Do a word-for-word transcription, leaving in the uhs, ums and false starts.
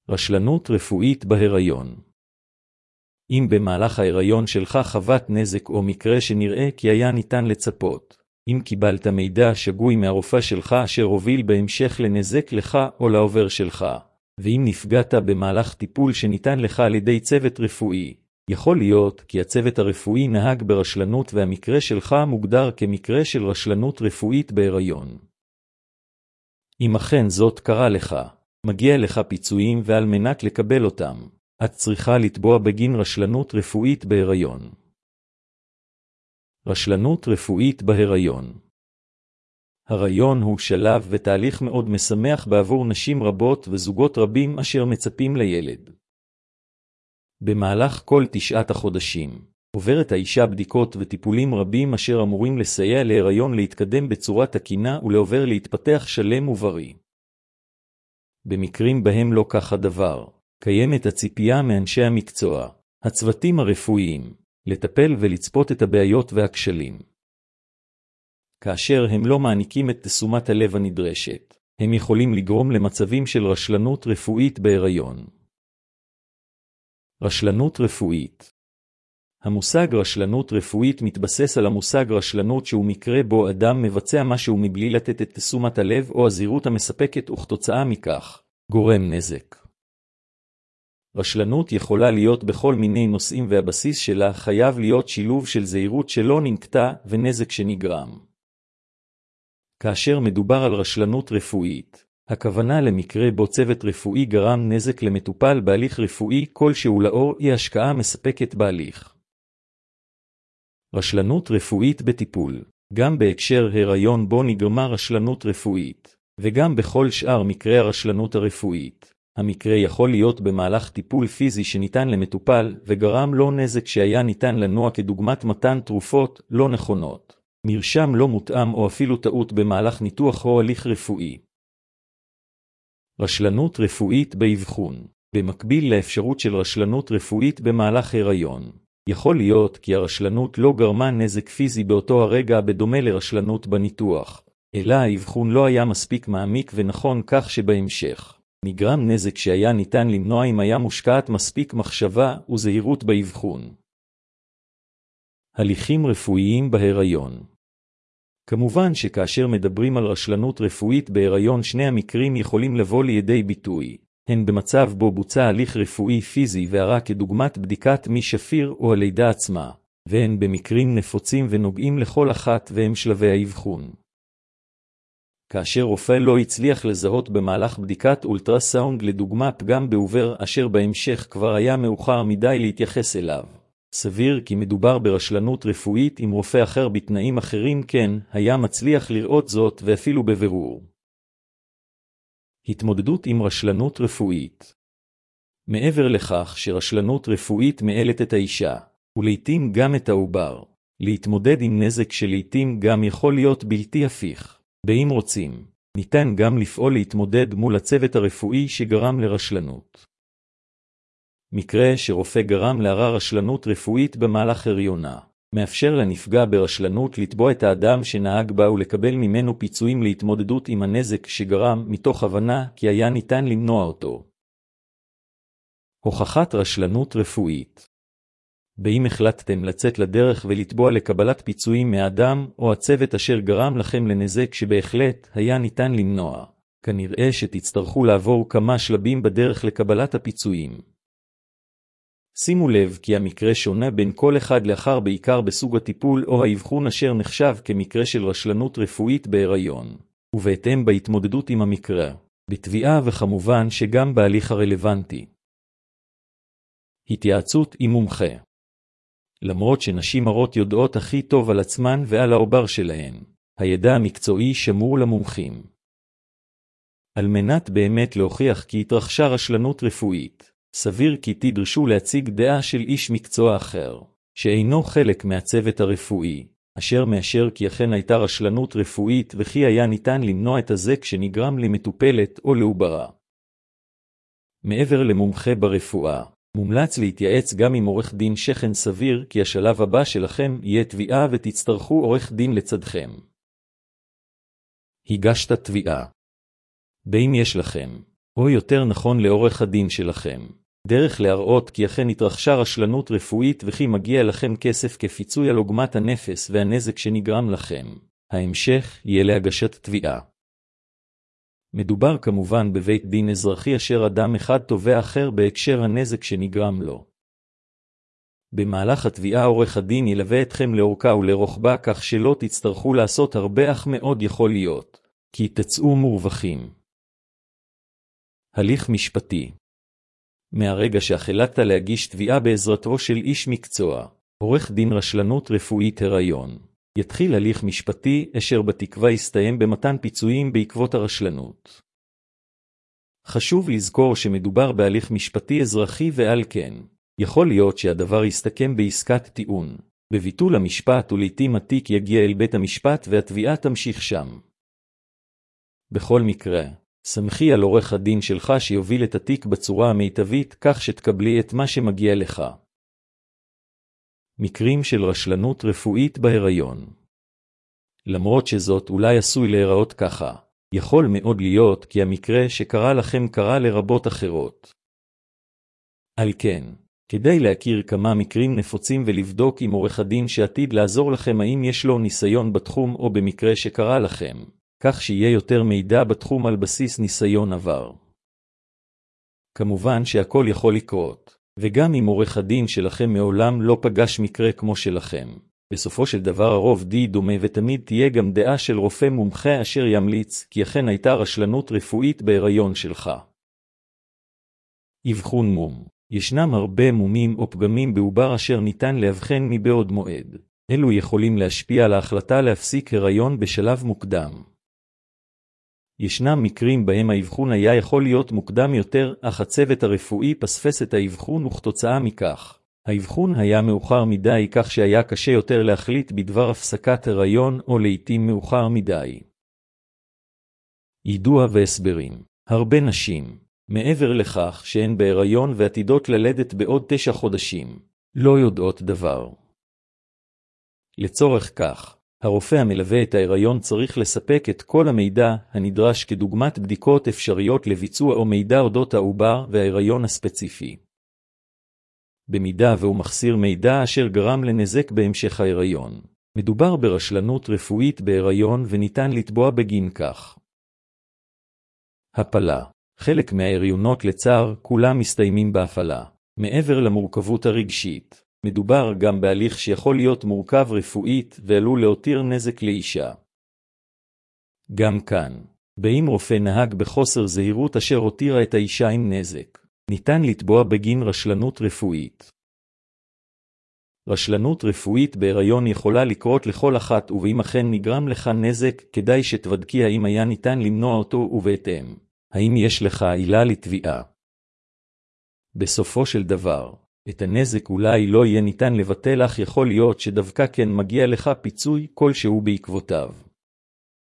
רשלנות רפואית בהיריון. אם במהלך ההיריון שלך חוות נזק או מקרה שנראה כי היה ניתן לצפות, אם קיבלת מידע שגוי מהרופא שלך אשר הוביל בהמשך לנזק לך או לעובר שלך, ואם נפגעת במהלך טיפול שניתן לך על ידי צוות רפואי, יכול להיות כי הצוות הרפואי נהג ברשלנות והמקרה שלך מוגדר כמקרה של רשלנות רפואית בהיריון. אם אכן זאת קרה לך, מגיע לך פיצויים, ועל מנת לקבל אותם, את צריכה לתבוע בגין רשלנות רפואית בהיריון. רשלנות רפואית בהיריון. הריון הוא שלב ותהליך מאוד משמח בעבור נשים רבות וזוגות רבים אשר מצפים לילד. במהלך כל תשעת החודשים, עוברת האישה בדיקות וטיפולים רבים אשר אמורים לסייע להיריון להתקדם בצורה תקינה ולעובר להתפתח שלם ובריא. במקרים בהם לא כך הדבר, קיימת הציפייה מאנשי המקצוע, הצוותים הרפואיים, לטפל ולצפות את הבעיות והכשלים. כאשר הם לא מעניקים את תשומת הלב הנדרשת, הם יכולים לגרום למצבים של רשלנות רפואית בהיריון. רשלנות רפואית. המושג רשלנות רפואית מתבסס על המושג רשלנות שהוא מקרה בו אדם מבצע משהו מבלי לתת את תשומת הלב או הזהירות המספקת וכתוצאה מכך גורם נזק. רשלנות יכולה להיות בכל מיני נושאים והבסיס שלה חייב להיות שילוב של זהירות שלא ננקטה ונזק שנגרם. כאשר מדובר על רשלנות רפואית, הכוונה למקרה בו צוות רפואי גרם נזק למטופל בהליך רפואי כלשהו לאור אי השקעה מספקת בהליך. רשלנות רפואית בטיפול, גם בהקשר הריון בו נגרמה רשלנות רפואית, וגם בכל שאר מקרי הרשלנות הרפואית. המקרה יכול להיות במהלך טיפול פיזי שניתן למטופל וגרם לו נזק שהיה ניתן לנוע כדוגמת מתן תרופות לא נכונות, מרשם לא מותאם או אפילו טעות במהלך ניתוח או הליך רפואי. רשלנות רפואית באבחון. במקביל לאפשרות של רשלנות רפואית במהלך הריון, יכול להיות כי הרשלנות לא גרמה נזק פיזי באותו הרגע בדומה לרשלנות בניתוח, אלא האבחון לא היה מספיק מעמיק ונכון כך שבהמשך נגרם נזק שהיה ניתן למנוע אם היה מושקעת מספיק מחשבה וזהירות באבחון. הליכים רפואיים בהיריון. כמובן שכאשר מדברים על רשלנות רפואית בהיריון שני המקרים יכולים לבוא לידי ביטוי, הן במצב בו בוצע הליך רפואי פיזי והרע כדוגמת בדיקת מי שפיר או הלידה עצמה, והן במקרים נפוצים ונוגעים לכל אחת והם שלבי האבחון. כאשר רופא לא הצליח לזהות במהלך בדיקת אולטרסאונד לדוגמה פגם בעובר אשר בהמשך כבר היה מאוחר מדי להתייחס אליו, סביר כי מדובר ברשלנות רפואית אם רופא אחר בתנאים אחרים כן היה מצליח לראות זאת ואפילו בבירור. התמודדות עם רשלנות רפואית. מעבר לכך שרשלנות רפואית מעלת את האישה, ולעיתים גם את העובר, להתמודד עם נזק שלעיתים גם יכול להיות בלתי הפיך. באם רוצים, ניתן גם לפעול להתמודד מול הצוות הרפואי שגרם לרשלנות. מקרה שרופא גרם להרע רשלנות רפואית במהלך הריונה, מאפשר לנפגע ברשלנות לתבוע את האדם שנהג בה ולקבל ממנו פיצויים להתמודדות עם הנזק שגרם מתוך הבנה כי היה ניתן למנוע אותו. הוכחת רשלנות רפואית. באם החלטתם לצאת לדרך ולתבוע לקבלת פיצויים מהאדם או הצוות אשר גרם לכם לנזק שבהחלט היה ניתן למנוע, כנראה שתצטרכו לעבור כמה שלבים בדרך לקבלת הפיצויים. שימו לב כי המקרה שונה בין כל אחד לאחר בעיקר בסוג הטיפול או האבחון אשר נחשב כמקרה של רשלנות רפואית בהיריון, ובהתאם בהתמודדות עם המקרה, בתביעה וכמובן שגם בהליך הרלוונטי. התייעצות עם מומחה. למרות שנשים הרות יודעות הכי טוב על עצמן ועל העובר שלהן, הידע המקצועי שמור למומחים. על מנת באמת להוכיח כי התרחשה רשלנות רפואית, סביר כי תדרשו להציג דעה של איש מקצוע אחר, שאינו חלק מהצוות הרפואי, אשר מאשר כי אכן הייתה רשלנות רפואית וכי היה ניתן למנוע את הזק שנגרם למטופלת או לעוברה. מעבר למומחה ברפואה, מומלץ להתייעץ גם עם עורך דין שכן סביר כי השלב הבא שלכם יהיה תביעה ותצטרכו עורך דין לצדכם. הגשת תביעה. באם יש לכם או יותר נכון לעורך הדין שלכם. דרך להראות כי אכן התרחשה רשלנות רפואית וכי מגיע לכם כסף כפיצוי על עוגמת הנפש והנזק שנגרם לכם. ההמשך יהיה להגשת תביעה. מדובר כמובן בבית דין אזרחי אשר אדם אחד תובע אחר בהקשר הנזק שנגרם לו. במהלך התביעה עורך הדין ילווה אתכם לאורכה ולרוחבה כך שלא תצטרכו לעשות הרבה אך מאוד יכול להיות, כי תצאו מורווחים. הליך משפטי. מהרגע שהחלטת להגיש תביעה בעזרתו של איש מקצוע, עורך דין רשלנות רפואית הריון, יתחיל הליך משפטי אשר בתקווה יסתיים במתן פיצויים בעקבות הרשלנות. חשוב לזכור שמדובר בהליך משפטי אזרחי ועל כן, יכול להיות שהדבר יסתכם בעסקת טיעון, בביטול המשפט ולעתים התיק יגיע אל בית המשפט והתביעה תמשיך שם. בכל מקרה, סמכי על עורך הדין שלך שיוביל את התיק בצורה המיטבית כך שתקבלי את מה שמגיע לך. מקרים של רשלנות רפואית בהיריון. למרות שזאת אולי עשוי להיראות ככה, יכול מאוד להיות כי המקרה שקרה לכם קרה לרבות אחרות. על כן, כדי להכיר כמה מקרים נפוצים ולבדוק עם עורך הדין שעתיד לעזור לכם האם יש לו ניסיון בתחום או במקרה שקרה לכם, כך שיהיה יותר מידע בתחום על בסיס ניסיון עבר. כמובן שהכל יכול לקרות, וגם אם עורך הדין שלכם מעולם לא פגש מקרה כמו שלכם, בסופו של דבר הרוב די דומה ותמיד תהיה גם דעה של רופא מומחה אשר ימליץ כי אכן הייתה רשלנות רפואית בהיריון שלך. אבחון מום. ישנם הרבה מומים או פגמים בעובר אשר ניתן להבחן מבעוד מועד. אלו יכולים להשפיע על ההחלטה להפסיק הריון בשלב מוקדם. ישנם מקרים בהם האבחון היה יכול להיות מוקדם יותר, אך הצוות הרפואי פספס את האבחון וכתוצאה מכך. האבחון היה מאוחר מדי כך שהיה קשה יותר להחליט בדבר הפסקת הריון או לעתים מאוחר מדי. יידוע והסברים. הרבה נשים, מעבר לכך שהן בהיריון ועתידות ללדת בעוד תשע חודשים, לא יודעות דבר. לצורך כך, הרופא המלווה את ההיריון צריך לספק את כל המידע הנדרש כדוגמת בדיקות אפשריות לביצוע או מידע אודות העובר וההיריון הספציפי. במידה והוא מחסיר מידע אשר גרם לנזק בהמשך ההיריון, מדובר ברשלנות רפואית בהיריון וניתן לתבוע בגין כך. הפלה. חלק מההריונות לצער כולם מסתיימים בהפלה. מעבר למורכבות הרגשית, מדובר גם בהליך שיכול להיות מורכב רפואית ועלול להותיר נזק לאישה. גם כאן, באם רופא נהג בחוסר זהירות אשר הותירה את האישה עם נזק, ניתן לתבוע בגין רשלנות רפואית. רשלנות רפואית בהיריון יכולה לקרות לכל אחת ובאם אכן נגרם לך נזק, כדאי שתבדקי האם היה ניתן למנוע אותו ובהתאם. האם יש לך עילה לתביעה? בסופו של דבר, את הנזק אולי לא יהיה ניתן לבטל אך יכול להיות שדווקא כן מגיע לך פיצוי כלשהו בעקבותיו.